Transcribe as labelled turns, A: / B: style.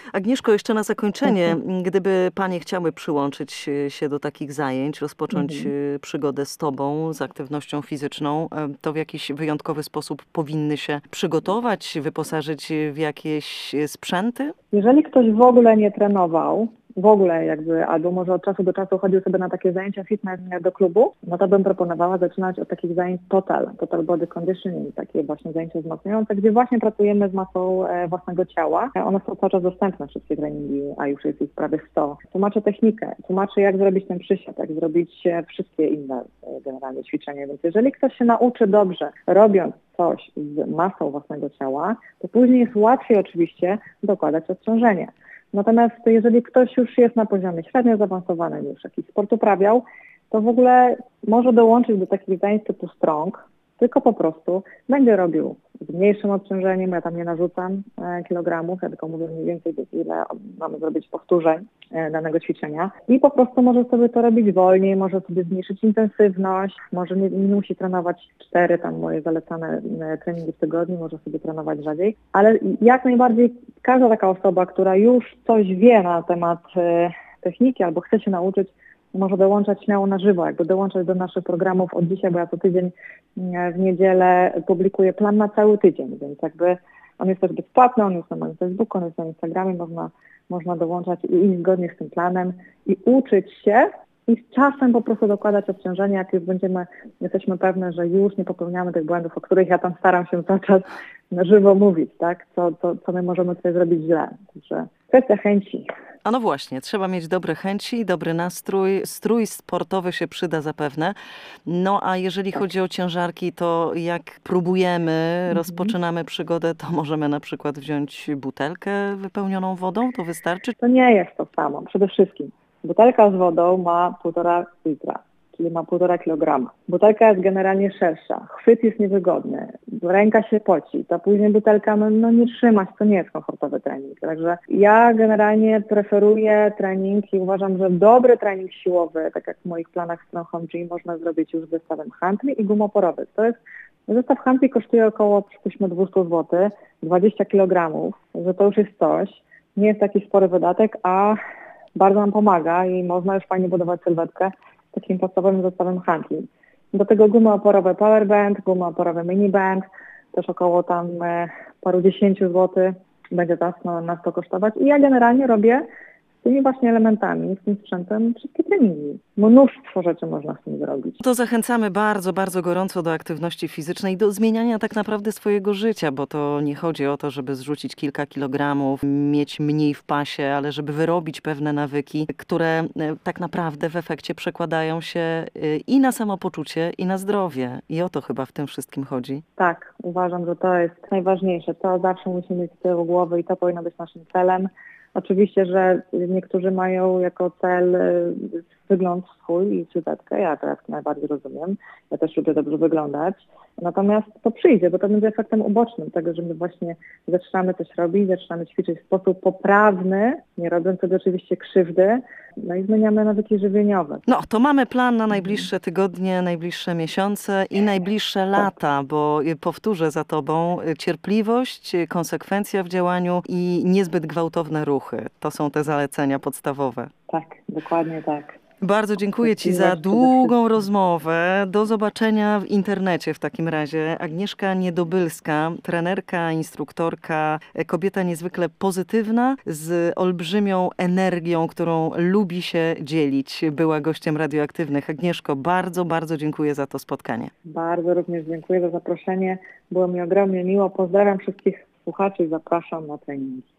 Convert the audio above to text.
A: Agnieszko, jeszcze na zakończenie, gdyby panie chciały przyłączyć się do takich zajęć, rozpocząć
B: Mhm.
A: przygodę z tobą, z aktywnością fizyczną, to w jakiś wyjątkowy sposób powinny się przygotować, wyposażyć w jakieś sprzęty?
B: Jeżeli ktoś w ogóle nie trenował, w ogóle jakby, albo może od czasu do czasu chodził sobie na takie zajęcia fitness do klubu, no to bym proponowała zaczynać od takich zajęć Total Body Conditioning, takie właśnie zajęcia wzmacniające, gdzie właśnie pracujemy z masą własnego ciała. One są cały czas dostępne, wszystkie treningi, a już jest ich prawie 100. Tłumaczę technikę, tłumaczę jak zrobić ten przysiad, jak zrobić wszystkie inne generalnie ćwiczenia, więc jeżeli ktoś się nauczy dobrze, robiąc coś z masą własnego ciała, to później jest łatwiej oczywiście dokładać odciążenie. Natomiast jeżeli ktoś już jest na poziomie średnio zaawansowanym, już jakiś sport uprawiał, to w ogóle może dołączyć do takich zajęć typu strong, tylko po prostu będzie robił z mniejszym obciążeniem, ja tam nie narzucam kilogramów, ja tylko mówię mniej więcej, ile mamy zrobić powtórzeń danego ćwiczenia i po prostu może sobie to robić wolniej, może sobie zmniejszyć intensywność, może nie musi trenować 4 tam moje zalecane treningi w tygodniu, może sobie trenować rzadziej, ale jak najbardziej każda taka osoba, która już coś wie na temat techniki albo chce się nauczyć, może dołączać śmiało na żywo, jakby dołączać do naszych programów od dzisiaj, bo ja co tydzień w niedzielę publikuję plan na cały tydzień, więc jakby on jest też bezpłatny, on jest na moim Facebooku, on jest na Instagramie, można dołączać i iść zgodnie z tym planem i uczyć się i z czasem po prostu dokładać obciążenia, jak już jesteśmy pewne, że już nie popełniamy tych błędów, o których ja tam staram się cały czas na żywo mówić, tak? Co my możemy tutaj zrobić źle. Także kwestia chęci.
A: A no właśnie, trzeba mieć dobre chęci, dobry nastrój, strój sportowy się przyda zapewne. No a jeżeli chodzi o ciężarki, to jak próbujemy, rozpoczynamy przygodę, to możemy na przykład wziąć butelkę wypełnioną wodą, to wystarczy?
B: To nie jest to samo. Przede wszystkim butelka z wodą ma 1,5 litra, czyli ma 1,5 kilograma. Butelka jest generalnie szersza, chwyt jest niewygodny, ręka się poci, to później butelka no nie trzymać, to nie jest komfortowy trening. Także ja generalnie preferuję trening i uważam, że dobry trening siłowy, tak jak w moich planach Strong Home Gym, można zrobić już z zestawem handli i gum oporowych. Zestaw handli kosztuje około, przypuśćmy, 200 zł, 20 kg, że to już jest coś. Nie jest taki spory wydatek, a bardzo nam pomaga i można już fajnie budować sylwetkę takim podstawowym zestawem handli. Do tego gumy oporowe Powerband, gumy oporowe Miniband, też około tam paru 10 zł będzie nas to kosztować. I ja generalnie robię z tymi właśnie elementami, z tym sprzętem wszystkie treningi. Mnóstwo rzeczy można z tym zrobić.
A: To zachęcamy bardzo, bardzo gorąco do aktywności fizycznej, do zmieniania tak naprawdę swojego życia, bo to nie chodzi o to, żeby zrzucić kilka kilogramów, mieć mniej w pasie, ale żeby wyrobić pewne nawyki, które tak naprawdę w efekcie przekładają się i na samopoczucie, i na zdrowie. I o to chyba w tym wszystkim chodzi.
B: Tak, uważam, że to jest najważniejsze. To zawsze musimy mieć z tyłu głowy i to powinno być naszym celem. Oczywiście, że niektórzy mają jako cel wygląd swój i sylwetkę. Ja to jak najbardziej rozumiem. Ja też lubię dobrze wyglądać. Natomiast to przyjdzie, bo to będzie efektem ubocznym tego, że my właśnie zaczynamy coś robić, zaczynamy ćwiczyć w sposób poprawny, nie robiąc sobie oczywiście krzywdy, no i zmieniamy nawyki żywieniowe.
A: No, to mamy plan na najbliższe tygodnie, najbliższe miesiące i najbliższe lata, bo powtórzę za tobą, cierpliwość, konsekwencja w działaniu i niezbyt gwałtowne ruchy. To są te zalecenia podstawowe.
B: Tak, dokładnie tak.
A: Bardzo dziękuję ci za
B: Cierpliwość przede
A: długą
B: wszystkim.
A: rozmowę. Do zobaczenia w internecie w takim razie. Agnieszka Niedobylska, trenerka, instruktorka, kobieta niezwykle pozytywna, z olbrzymią energią, którą lubi się dzielić. Była gościem Radioaktywnych. Agnieszko, bardzo, bardzo dziękuję za to spotkanie.
B: Bardzo również dziękuję za zaproszenie. Było mi ogromnie miło. Pozdrawiam wszystkich słuchaczy i zapraszam na treningi.